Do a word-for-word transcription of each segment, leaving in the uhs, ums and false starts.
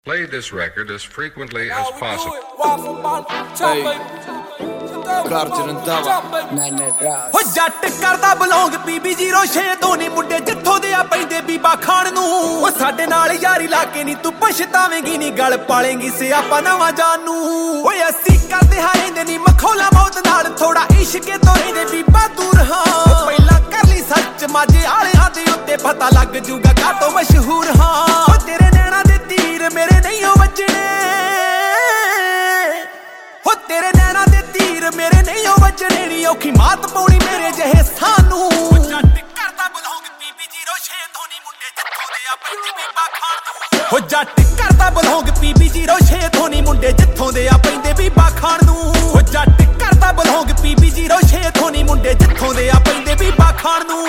Play this record as frequently as possible. ਹੋ ਜੱਟ ਕਰਦਾ ਬਲੌਂਗ ਪੀਬੀ ਜ਼ੀਰੋ ਛੇ ਤੋਂ ਨੀ ਮੁੰਡੇ ਜਿੱਥੋਂ ਦੇ ਆ ਪੈਂਦੇ ਬੀਬਾ ਖਾਣ ਨੂੰ। ਉਹ ਸਾਡੇ ਨਾਲ ਯਾਰੀ ਲਾ ਕੇ ਨੀ ਤੂੰ ਪਛਤਾਵੇਂਗੀ ਨੀ ਗਲ ਪਾਲੇਂਗੀ ਸਿਆਪਾ ਨਵਾਂ ਜਾਨੂ। ਓਏ ਅਸੀਂ ਕਰਦੇ ਹਾਰੇਂਦੇ ਨੀ ਮਖੌਲਾ ਮੌਤ ਨਾਲ ਥੋੜਾ ਇਸ਼ਕੇ ਤੋਂ ਰਹਿੰਦੇ ਬੀਬਾ ਦੂਰ ਹਾਂ। ਪਹਿਲਾਂ ਕਰ ਲਈ ਸੱਚ ਮਾਝੇ ਆਲਿਆਂ ਦੇ ਉੱਤੇ ਪਤਾ ਲੱਗ ਜੂਗਾ ਕਾਤੋਂ ਮਸ਼ਹੂਰ ਹਾਂ। ਤੇਰੇ ਨੈਣਾ ਦੇ ਤੀਰ ਮੇਰੇ ਨਹੀਂ ਉਹ ਵੱਜਣੇ, ਹੋ ਤੇਰੇ ਨੈਣਾ ਦੇ ਤੀਰ ਮੇਰੇ ਨਹੀਂ ਉਹ ਵੱਜਣੇ ਨੀ ਔਖੀ ਮਾਤ ਪਾਉਣੀ ਮੇਰੇ ਜਿਹੇ ਸਾਨੂੰ। ਜੱਟ ਕਰਦਾ ਬਲੌਂਗ ਪੀਬੀ ਜ਼ੀਰੋ ਛੇ ਤੋਂ ਨੀ ਮੁੰਡੇ ਜਿੱਥੋਂ ਦੇ ਆ ਪੈਂਦੇ ਬੀਬਾ ਖਾਣ ਨੂੰ। ਹੋ ਜੱਟ ਕਰਦਾ ਬਲੌਂਗ ਪੀਬੀ ਜ਼ੀਰੋ ਛੇ ਤੋਂ ਨੀ ਮੁੰਡੇ ਜਿੱਥੋਂ ਦੇ ਆ ਪੈਂਦੇ ਬੀਬਾ ਖਾਣ ਨੂੰ। ਹੋ ਜੱਟ ਕਰਦਾ ਬਲੌਂਗ ਪੀਬੀ ਜ਼ੀਰੋ ਛੇ ਤੋਂ ਨੀ ਮੁੰਡੇ ਜਿੱਥੋਂ ਦੇ ਆ ਪੈਂਦੇ ਬੀਬਾ ਖਾਣ ਨੂੰ।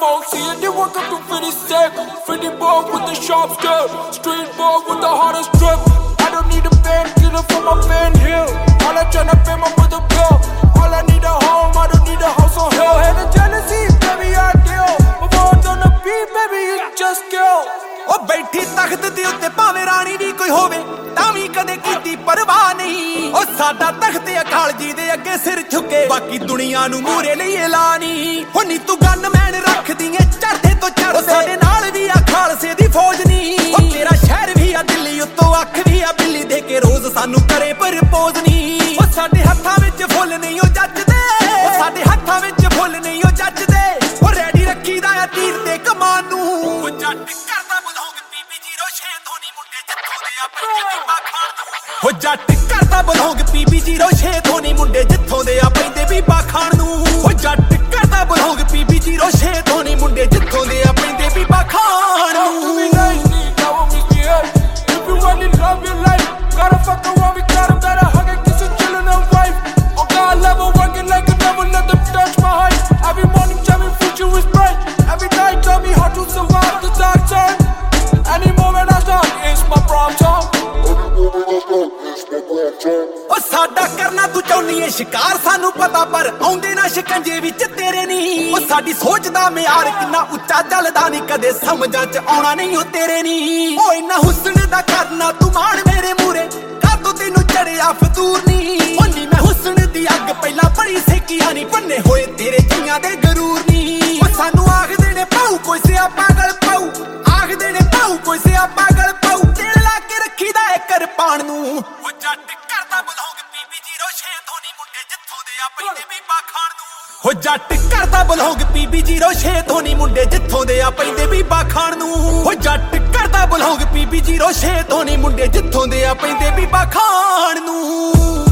I don't need a band, get up from my fan hill. All I tryna pay my mother bill. All I need a home, I don't need a house on hill. Had a jealousy, baby, I deal. My words on the beat, baby, it just kill. ਉਹ ਬੈਠੀ ਤਖਤ ਦੇ ਉੱਤੇ ਭਾਵੇਂ ਰਾਣੀ ਵੀ ਕੋਈ ਹੋਵੇ ਤਾਂ ਵੀ ਕਦੇ ਕੀਤੀ ਪਰਵਾਹ ਨਹੀਂ। ਉਹ ਸਾਡਾ ਤਖਤ ਅਕਾਲ ਜੀ ਦੇ ਅੱਗੇ ਸਿਰ ਝੁਕੇ ਬਾਕੀ ਦੁਨੀਆ ਨੂੰ ਮੂਰੇ ਲਈ ਐਲਾਨੀ। ਹੁਣ ਨੀ ਤੂੰ ਗਨ ਮੈਨ ਰੱਖਦੀ ਏ ਚੜ੍ਹਦੇ ਤੋਂ ਚੜ੍ਹਦੇ, ਸਾਡੇ ਨਾਲ ਵੀ ਆ ਖਾਲਸੇ ਦੀ ਫੌਜ ਨੀ। ਉਹ ਤੇਰਾ ਸ਼ਹਿਰ ਵੀ ਆ ਦਿੱਲੀ ਉੱਤੋਂ ਅੱਖ ਵੀ ਆ ਬਿੱਲੀ ਦੇ ਕੇ ਰੋਜ਼ ਸਾਨੂੰ ਕਰੇ ਪ੍ਰਪੋਜ਼ ਨੀ। ਉਹ ਸਾਡੇ ਹੱਥਾਂ ਵਿੱਚ ਫੁੱਲ ਨਹੀਂ ਉਹ ਜੱਜਦੇ, ਉਹ ਸਾਡੇ ਹੱਥਾਂ ਵਿੱਚ ਫੁੱਲ ਨਹੀਂ ਉਹ ਜੱਜਦੇ। ਉਹ ਰੈਡੀ ਰੱਖੀਦਾ ਆ ਤੀਰ ਤੇ ਕਮਾਨ ਨੂੰ। ਉਹ ਜੱਟ ਕਰਦਾ ਬਲੌਂਗ ਪੀਬੀ ਜ਼ੀਰੋ ਛੇ ਤੋਂ ਨੀ ਮੁੰਡੇ ਜਿੱਥੋਂ ਦੇ ਆ ਪੈਂਦੇ ਬੀਬਾ ਖਾਣ ਨੂੰ। ਹੋ ਜੱਟ ਕਰਦਾ ਬਲੌਂਗ ਪੀਬੀ ਜ਼ੀਰੋ ਛੇ ਤੋਂ ਨੀ ਮੁੰਡੇ ਜਿੱਥੋਂ ਦੇ ਆ ਪੈਂਦੇ ਬੀਬਾ ਖਾਣ ਨੂੰ। ਹੋ ਜੱਟ ਕਰਦਾ ਬਲੌਂਗ ਪੀਬੀ ਜ਼ੀਰੋ ਛੇ ਤੋਂ ਨੀ ਮੁੰਡੇ ਜਿੱਥੋਂ ਦੇ ਆ ਪੈਂਦੇ ਬੀਬਾ ਖਾਣ ਨੂੰ। Love your life, gotta fuck around, we got him, gotta hug and kiss and chillin' and wife. On God level, working like a never let them touch my height. Every morning tell me future is bright, every night tell me how to survive the dark time. Any moment I start, it's my prime time. ਉਹ ਸਾਡਾ ਕਰਨਾ ਤੂੰ ਚਾਹੁੰਦੀ ਏ ਸ਼ਿਕਾਰ ਸਾਨੂੰ ਪਤਾ ਪਰ ਆਉਂਦੇ ਨਾ ਸ਼ਿਕੰਜੇ ਵਿੱਚ ਤੇਰੇ ਨੀ। ਉਹ ਸਾਡੀ ਸੋਚ ਦਾ ਮਿਆਰ ਕਿੰਨਾ ਉੱਚਾ ਚੱਲਦਾ ਨੀ ਕਦੇ ਸਮਝਾਂ ਚ ਆਉਣਾ ਨਹੀਂ ਉਹ ਤੇਰੇ ਨੀ। ਉਹ ਇੰਨਾ ਹੁਸਨ ਦਾ ਕਰਨਾ ਤੂੰ ਮਾਣ ਮੇਰੇ ਮੂਰੇ ਕਾਤੋਂ ਤੈਨੂੰ ਚੜਿਆ ਫਤੂਰ ਨੀ। ਉਹ ਨੀ ਮੈਂ ਹੁਸਨ ਦੀ ਅੱਗ ਪਹਿਲਾਂ ਬੜੀ ਸੇਕੀਆਂ ਨੀ ਬੰਨੇ ਹੋਏ ਤੇਰੇ ਜੀਆਂ ਦੇ ਗਰੂਰ ਨੀ। ਉਹ ਸਾਨੂੰ ਆਖਦੇ ਨੇ ਪਾਉ ਕੋਈ ਸਿਆ ਪਾਗਲ ਪਾਉ, ਆਖਦੇ ਨੇ ਪਾਉ ਕੋਈ ਸਿਆ ਪਾਗਲ ਪਾਉ। ਤੇਲ ਲਾ ਕੇ ਰੱਖੀਦਾ ਏ ਕਿਰਪਾਨ ਨੂੰ। ਉਹ ਜੱਟ ਕਰਦਾ ਬਲੌਂਗ ਪੀਬੀ ਜ਼ੀਰੋ ਛੇ ਤੋਂ ਨੀ ਮੁੰਡੇ ਜਿੱਥੋਂ ਦੇ ਆ ਪੈਂਦੇ ਬੀਬਾ ਖਾਣ ਨੂੰ। ਹੋ ਜੱਟ ਕਰਦਾ ਬਲੌਂਗ ਪੀਬੀ ਜ਼ੀਰੋ ਛੇ ਤੋਂ ਨੀ ਮੁੰਡੇ ਜਿੱਥੋਂ ਦੇ ਆ ਪੈਂਦੇ ਬੀਬਾ ਖਾਣ ਨੂੰ। ਹੋ ਜੱਟ ਕਰਦਾ ਬਲੌਂਗ ਪੀਬੀ ਜ਼ੀਰੋ ਛੇ ਤੋਂ ਨੀ ਮੁੰਡੇ ਜਿੱਥੋਂ ਦੇ ਆ ਪੈਂਦੇ ਬੀਬਾ ਖਾਣ ਨੂੰ।